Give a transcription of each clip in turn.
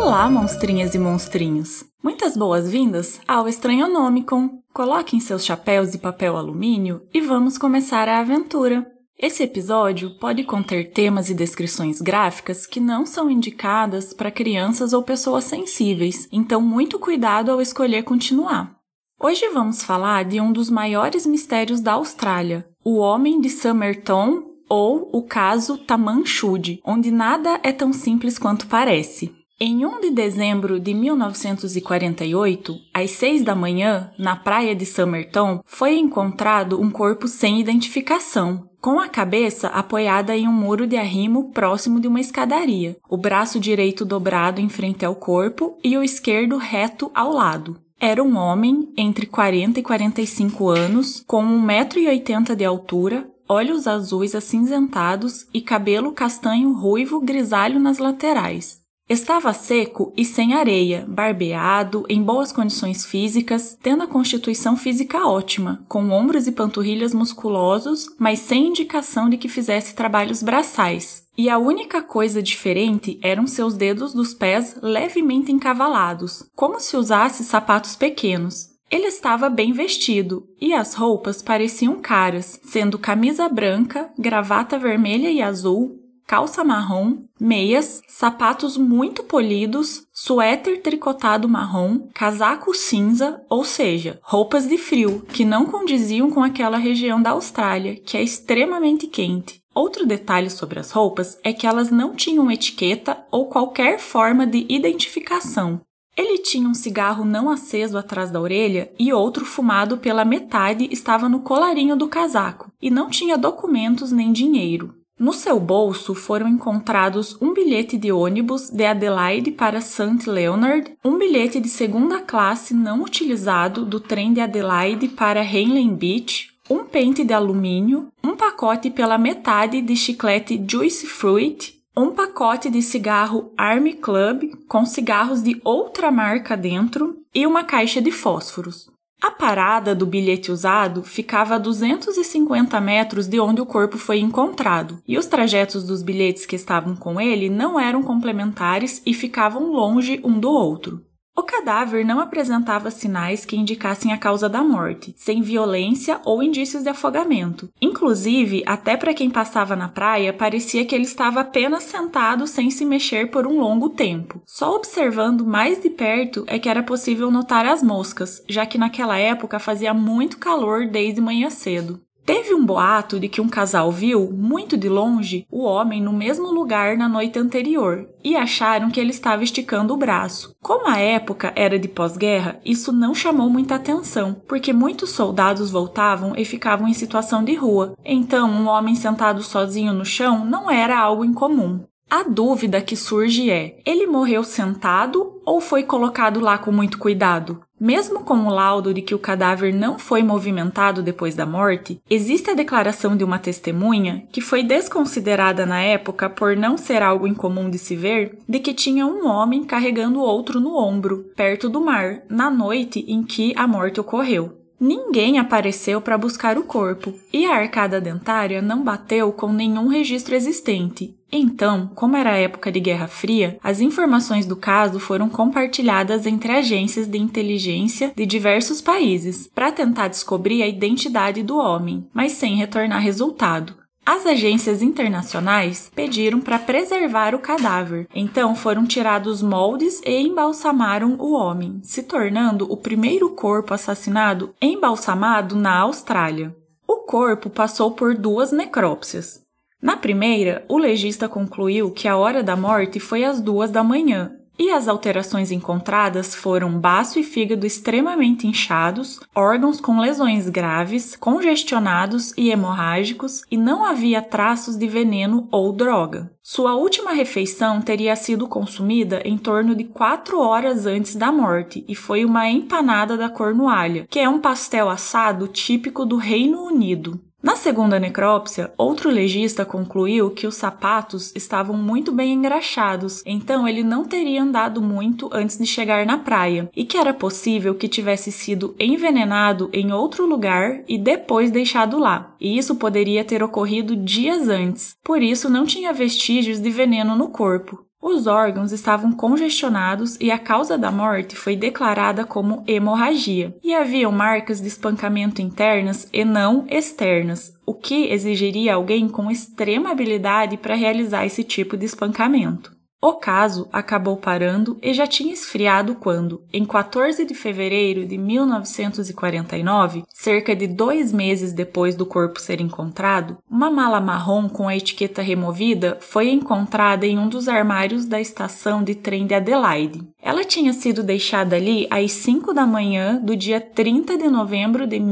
Olá, monstrinhas e monstrinhos! Muitas boas-vindas ao Estranhonomicon! Coloquem seus chapéus de papel alumínio e vamos começar a aventura! Esse episódio pode conter temas e descrições gráficas que não são indicadas para crianças ou pessoas sensíveis, então muito cuidado ao escolher continuar. Hoje vamos falar de um dos maiores mistérios da Austrália, o Homem de Somerton ou o caso Taman Shud, onde nada é tão simples quanto parece. Em 1 de dezembro de 1948, às 6 da manhã, na praia de Somerton, foi encontrado um corpo sem identificação, com a cabeça apoiada em um muro de arrimo próximo de uma escadaria, o braço direito dobrado em frente ao corpo e o esquerdo reto ao lado. Era um homem entre 40 e 45 anos, com 1,80 m de altura, olhos azuis acinzentados e cabelo castanho ruivo grisalho nas laterais. Estava seco e sem areia, barbeado, em boas condições físicas, tendo a constituição física ótima, com ombros e panturrilhas musculosos, mas sem indicação de que fizesse trabalhos braçais. E a única coisa diferente eram seus dedos dos pés levemente encavalados, como se usasse sapatos pequenos. Ele estava bem vestido, e as roupas pareciam caras, sendo camisa branca, gravata vermelha e azul, calça marrom, meias, sapatos muito polidos, suéter tricotado marrom, casaco cinza, ou seja, roupas de frio, que não condiziam com aquela região da Austrália, que é extremamente quente. Outro detalhe sobre as roupas é que elas não tinham etiqueta ou qualquer forma de identificação. Ele tinha um cigarro não aceso atrás da orelha e outro fumado pela metade estava no colarinho do casaco, e não tinha documentos nem dinheiro. No seu bolso foram encontrados um bilhete de ônibus de Adelaide para St. Leonard, um bilhete de segunda classe não utilizado do trem de Adelaide para Henley Beach, um pente de alumínio, um pacote pela metade de chiclete Juicy Fruit, um pacote de cigarro Army Club com cigarros de outra marca dentro e uma caixa de fósforos. A parada do bilhete usado ficava a 250 metros de onde o corpo foi encontrado, e os trajetos dos bilhetes que estavam com ele não eram complementares e ficavam longe um do outro. O cadáver não apresentava sinais que indicassem a causa da morte, sem violência ou indícios de afogamento. Inclusive, até para quem passava na praia, parecia que ele estava apenas sentado sem se mexer por um longo tempo. Só observando mais de perto é que era possível notar as moscas, já que naquela época fazia muito calor desde manhã cedo. Teve um boato de que um casal viu, muito de longe, o homem no mesmo lugar na noite anterior e acharam que ele estava esticando o braço. Como a época era de pós-guerra, isso não chamou muita atenção, porque muitos soldados voltavam e ficavam em situação de rua, então um homem sentado sozinho no chão não era algo incomum. A dúvida que surge é: ele morreu sentado ou foi colocado lá com muito cuidado? Mesmo com o laudo de que o cadáver não foi movimentado depois da morte, existe a declaração de uma testemunha, que foi desconsiderada na época por não ser algo incomum de se ver, de que tinha um homem carregando outro no ombro, perto do mar, na noite em que a morte ocorreu. Ninguém apareceu para buscar o corpo, e a arcada dentária não bateu com nenhum registro existente. Então, como era época de Guerra Fria, as informações do caso foram compartilhadas entre agências de inteligência de diversos países para tentar descobrir a identidade do homem, mas sem retornar resultado. As agências internacionais pediram para preservar o cadáver, então foram tirados moldes e embalsamaram o homem, se tornando o primeiro corpo assassinado embalsamado na Austrália. O corpo passou por 2 necrópsias. Na primeira, o legista concluiu que a hora da morte foi às 2 da manhã, e as alterações encontradas foram baço e fígado extremamente inchados, órgãos com lesões graves, congestionados e hemorrágicos, e não havia traços de veneno ou droga. Sua última refeição teria sido consumida em torno de 4 horas antes da morte, e foi uma empanada da Cornualha, que é um pastel assado típico do Reino Unido. Na segunda necrópsia, outro legista concluiu que os sapatos estavam muito bem engraxados, então ele não teria andado muito antes de chegar na praia, e que era possível que tivesse sido envenenado em outro lugar e depois deixado lá. E isso poderia ter ocorrido dias antes, por isso não tinha vestígios de veneno no corpo. Os órgãos estavam congestionados e a causa da morte foi declarada como hemorragia, e haviam marcas de espancamento internas e não externas, o que exigiria alguém com extrema habilidade para realizar esse tipo de espancamento. O caso acabou parando e já tinha esfriado quando, em 14 de fevereiro de 1949, cerca de 2 meses depois do corpo ser encontrado, uma mala marrom com a etiqueta removida foi encontrada em um dos armários da estação de trem de Adelaide. Ela tinha sido deixada ali às 5 da manhã do dia 30 de novembro de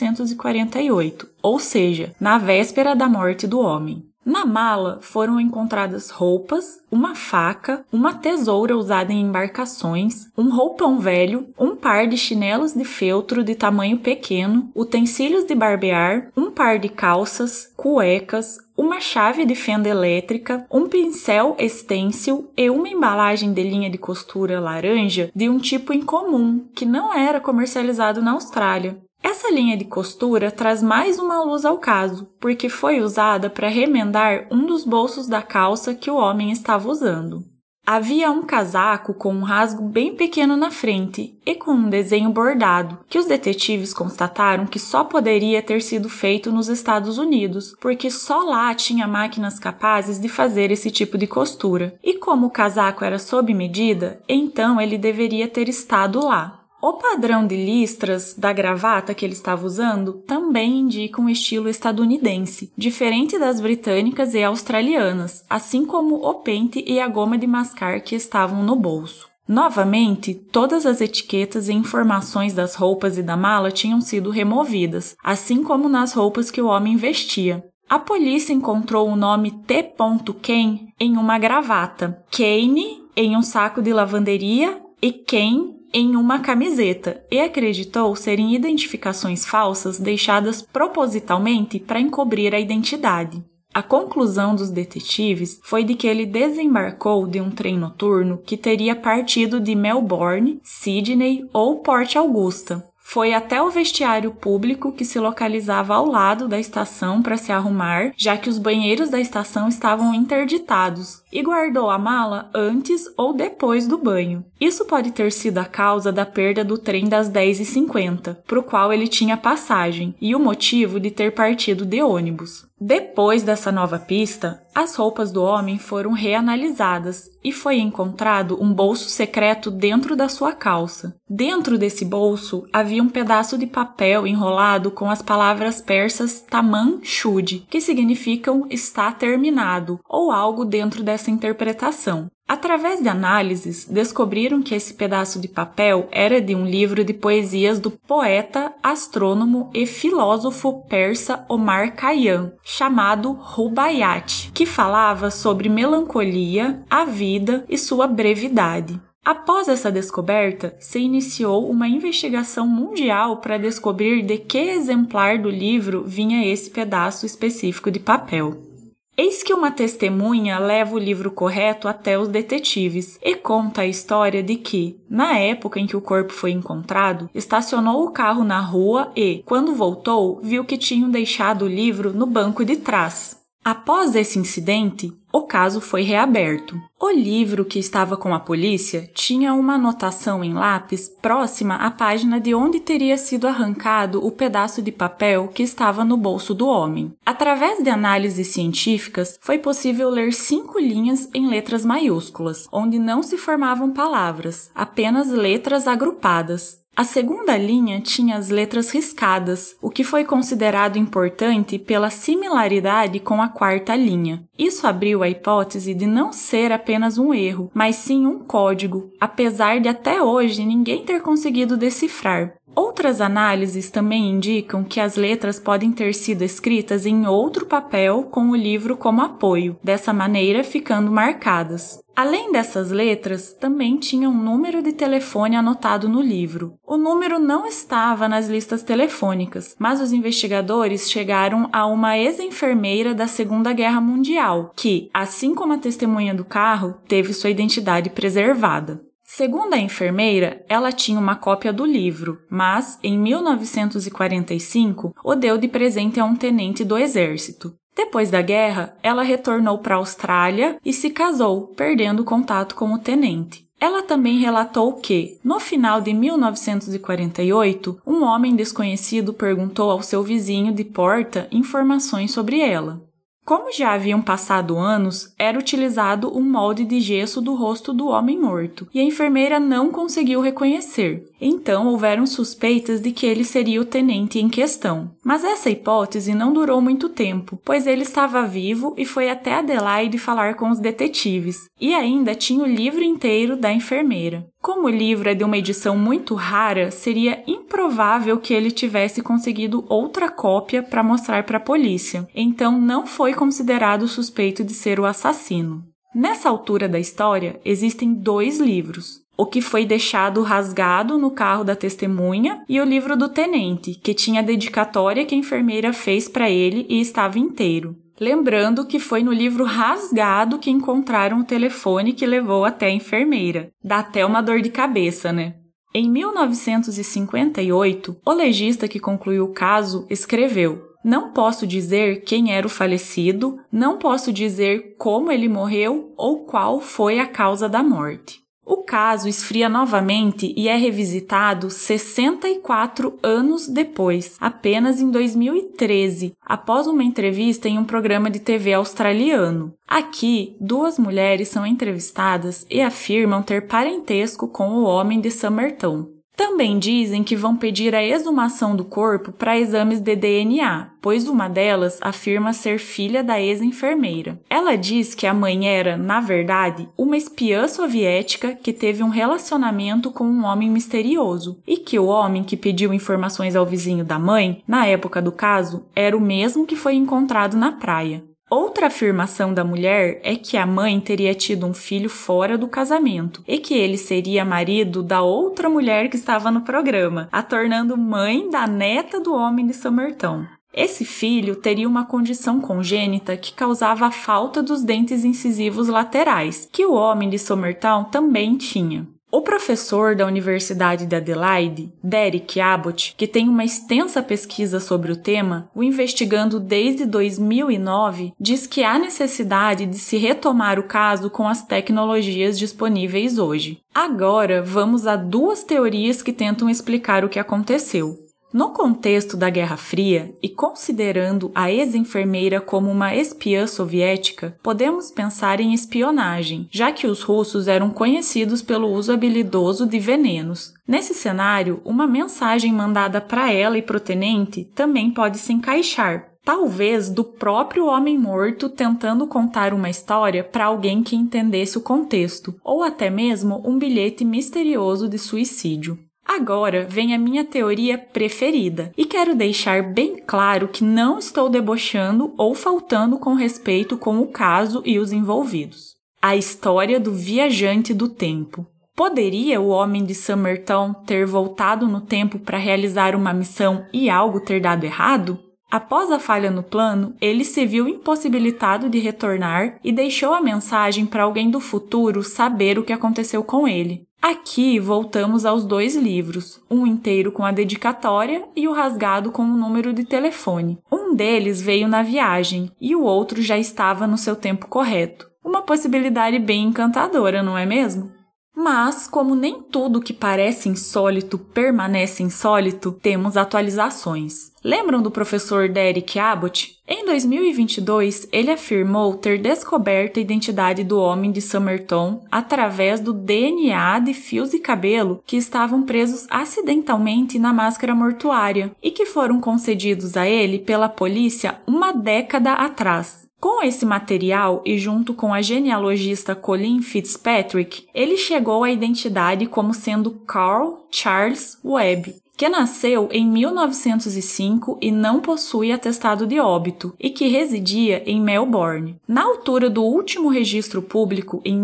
1948, ou seja, na véspera da morte do homem. Na mala foram encontradas roupas, uma faca, uma tesoura usada em embarcações, um roupão velho, um par de chinelos de feltro de tamanho pequeno, utensílios de barbear, um par de calças, cuecas, uma chave de fenda elétrica, um pincel stencil e uma embalagem de linha de costura laranja de um tipo incomum, que não era comercializado na Austrália. Essa linha de costura traz mais uma luz ao caso, porque foi usada para remendar um dos bolsos da calça que o homem estava usando. Havia um casaco com um rasgo bem pequeno na frente e com um desenho bordado, que os detetives constataram que só poderia ter sido feito nos Estados Unidos, porque só lá tinha máquinas capazes de fazer esse tipo de costura. E como o casaco era sob medida, então ele deveria ter estado lá. O padrão de listras da gravata que ele estava usando também indica um estilo estadunidense, diferente das britânicas e australianas, assim como o pente e a goma de mascar que estavam no bolso. Novamente, todas as etiquetas e informações das roupas e da mala tinham sido removidas, assim como nas roupas que o homem vestia. A polícia encontrou o nome T. Ken em uma gravata, Kane em um saco de lavanderia e Ken em uma camiseta e acreditou serem identificações falsas deixadas propositalmente para encobrir a identidade. A conclusão dos detetives foi de que ele desembarcou de um trem noturno que teria partido de Melbourne, Sydney ou Port Augusta. Foi até o vestiário público que se localizava ao lado da estação para se arrumar, já que os banheiros da estação estavam interditados, e guardou a mala antes ou depois do banho. Isso pode ter sido a causa da perda do trem das 10h50, para o qual ele tinha passagem, e o motivo de ter partido de ônibus. Depois dessa nova pista, as roupas do homem foram reanalisadas e foi encontrado um bolso secreto dentro da sua calça. Dentro desse bolso havia um pedaço de papel enrolado com as palavras persas Tamam Shud, que significam está terminado, ou algo dentro dessa interpretação. Através de análises, descobriram que esse pedaço de papel era de um livro de poesias do poeta, astrônomo e filósofo persa Omar Khayyam, chamado Rubaiyat, que falava sobre melancolia, a vida e sua brevidade. Após essa descoberta, se iniciou uma investigação mundial para descobrir de que exemplar do livro vinha esse pedaço específico de papel. Eis que uma testemunha leva o livro correto até os detetives e conta a história de que, na época em que o corpo foi encontrado, estacionou o carro na rua e, quando voltou, viu que tinham deixado o livro no banco de trás. Após esse incidente, o caso foi reaberto. O livro que estava com a polícia tinha uma anotação em lápis próxima à página de onde teria sido arrancado o pedaço de papel que estava no bolso do homem. Através de análises científicas, foi possível ler 5 linhas em letras maiúsculas, onde não se formavam palavras, apenas letras agrupadas. A segunda linha tinha as letras riscadas, o que foi considerado importante pela similaridade com a quarta linha. Isso abriu a hipótese de não ser apenas um erro, mas sim um código, apesar de até hoje ninguém ter conseguido decifrar. Outras análises também indicam que as letras podem ter sido escritas em outro papel com o livro como apoio, dessa maneira ficando marcadas. Além dessas letras, também tinha um número de telefone anotado no livro. O número não estava nas listas telefônicas, mas os investigadores chegaram a uma ex-enfermeira da Segunda Guerra Mundial, que, assim como a testemunha do carro, teve sua identidade preservada. Segundo a enfermeira, ela tinha uma cópia do livro, mas, em 1945, o deu de presente a um tenente do exército. Depois da guerra, ela retornou para a Austrália e se casou, perdendo contato com o tenente. Ela também relatou que, no final de 1948, um homem desconhecido perguntou ao seu vizinho de porta informações sobre ela. Como já haviam passado anos, era utilizado um molde de gesso do rosto do homem morto, e a enfermeira não conseguiu reconhecer. Então, houveram suspeitas de que ele seria o tenente em questão. Mas essa hipótese não durou muito tempo, pois ele estava vivo e foi até Adelaide falar com os detetives, e ainda tinha o livro inteiro da enfermeira. Como o livro é de uma edição muito rara, seria improvável que ele tivesse conseguido outra cópia para mostrar para a polícia, então não foi considerado suspeito de ser o assassino. Nessa altura da história, existem 2 livros. O que foi deixado rasgado no carro da testemunha e o livro do tenente, que tinha a dedicatória que a enfermeira fez para ele e estava inteiro. Lembrando que foi no livro rasgado que encontraram o telefone que levou até a enfermeira. Dá até uma dor de cabeça, né? Em 1958, o legista que concluiu o caso escreveu: "Não posso dizer quem era o falecido, não posso dizer como ele morreu ou qual foi a causa da morte." O caso esfria novamente e é revisitado 64 anos depois, apenas em 2013, após uma entrevista em um programa de TV australiano. Aqui, 2 mulheres são entrevistadas e afirmam ter parentesco com o homem de Somerton. Também dizem que vão pedir a exumação do corpo para exames de DNA, pois uma delas afirma ser filha da ex-enfermeira. Ela diz que a mãe era, na verdade, uma espiã soviética que teve um relacionamento com um homem misterioso, e que o homem que pediu informações ao vizinho da mãe, na época do caso, era o mesmo que foi encontrado na praia. Outra afirmação da mulher é que a mãe teria tido um filho fora do casamento e que ele seria marido da outra mulher que estava no programa, a tornando mãe da neta do homem de Somerton. Esse filho teria uma condição congênita que causava a falta dos dentes incisivos laterais, que o homem de Somerton também tinha. O professor da Universidade de Adelaide, Derek Abbott, que tem uma extensa pesquisa sobre o tema, o investigando desde 2009, diz que há necessidade de se retomar o caso com as tecnologias disponíveis hoje. Agora, vamos a 2 teorias que tentam explicar o que aconteceu. No contexto da Guerra Fria, e considerando a ex-enfermeira como uma espiã soviética, podemos pensar em espionagem, já que os russos eram conhecidos pelo uso habilidoso de venenos. Nesse cenário, uma mensagem mandada para ela e para o tenente também pode se encaixar, talvez do próprio homem morto tentando contar uma história para alguém que entendesse o contexto, ou até mesmo um bilhete misterioso de suicídio. Agora vem a minha teoria preferida, e quero deixar bem claro que não estou debochando ou faltando com respeito com o caso e os envolvidos. A história do viajante do tempo. Poderia o homem de Somerton ter voltado no tempo para realizar uma missão e algo ter dado errado? Após a falha no plano, ele se viu impossibilitado de retornar e deixou a mensagem para alguém do futuro saber o que aconteceu com ele. Aqui voltamos aos 2 livros, um inteiro com a dedicatória e o rasgado com o número de telefone. Um deles veio na viagem e o outro já estava no seu tempo correto. Uma possibilidade bem encantadora, não é mesmo? Mas, como nem tudo que parece insólito permanece insólito, temos atualizações. Lembram do professor Derek Abbott? Em 2022, ele afirmou ter descoberto a identidade do homem de Somerton através do DNA de fios de cabelo que estavam presos acidentalmente na máscara mortuária e que foram concedidos a ele pela polícia uma década atrás. Com esse material e junto com a genealogista Colleen Fitzpatrick, ele chegou à identidade como sendo Carl Charles Webb, que nasceu em 1905 e não possui atestado de óbito, e que residia em Melbourne. Na altura do último registro público, em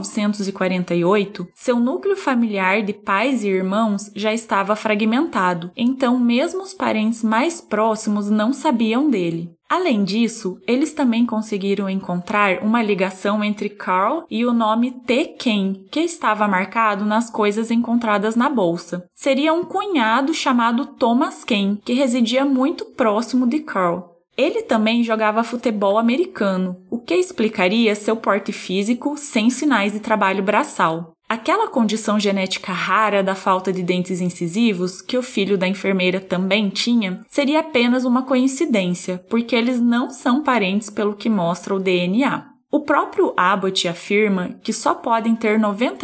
1948, seu núcleo familiar de pais e irmãos já estava fragmentado, então mesmo os parentes mais próximos não sabiam dele. Além disso, eles também conseguiram encontrar uma ligação entre Carl e o nome T. Ken, que estava marcado nas coisas encontradas na bolsa. Seria um cunhado chamado Thomas Ken, que residia muito próximo de Carl. Ele também jogava futebol americano, o que explicaria seu porte físico sem sinais de trabalho braçal. Aquela condição genética rara da falta de dentes incisivos, que o filho da enfermeira também tinha, seria apenas uma coincidência, porque eles não são parentes pelo que mostra o DNA. O próprio Abbott afirma que só podem ter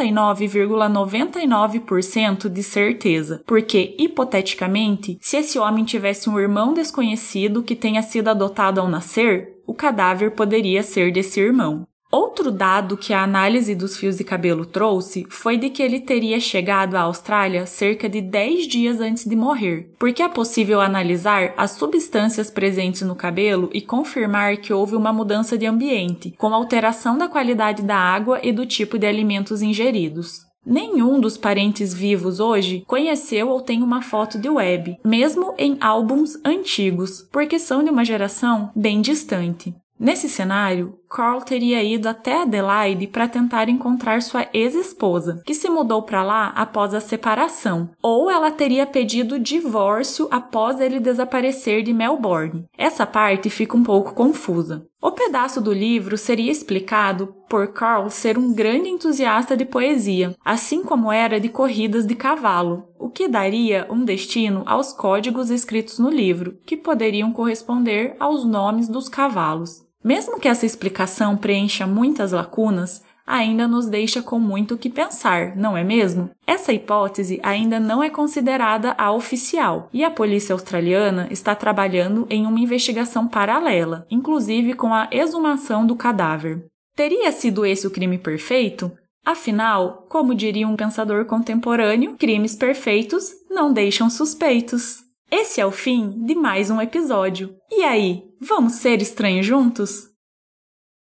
99,99% de certeza, porque, hipoteticamente, se esse homem tivesse um irmão desconhecido que tenha sido adotado ao nascer, o cadáver poderia ser desse irmão. Outro dado que a análise dos fios de cabelo trouxe foi de que ele teria chegado à Austrália cerca de 10 dias antes de morrer, porque é possível analisar as substâncias presentes no cabelo e confirmar que houve uma mudança de ambiente, com alteração da qualidade da água e do tipo de alimentos ingeridos. Nenhum dos parentes vivos hoje conheceu ou tem uma foto de Webb, mesmo em álbuns antigos, porque são de uma geração bem distante. Nesse cenário, Carl teria ido até Adelaide para tentar encontrar sua ex-esposa, que se mudou para lá após a separação, ou ela teria pedido divórcio após ele desaparecer de Melbourne. Essa parte fica um pouco confusa. O pedaço do livro seria explicado por Carl ser um grande entusiasta de poesia, assim como era de corridas de cavalo, o que daria um destino aos códigos escritos no livro, que poderiam corresponder aos nomes dos cavalos. Mesmo que essa explicação preencha muitas lacunas, ainda nos deixa com muito o que pensar, não é mesmo? Essa hipótese ainda não é considerada a oficial, e a polícia australiana está trabalhando em uma investigação paralela, inclusive com a exumação do cadáver. Teria sido esse o crime perfeito? Afinal, como diria um pensador contemporâneo, crimes perfeitos não deixam suspeitos. Esse é o fim de mais um episódio. E aí, vamos ser estranhos juntos?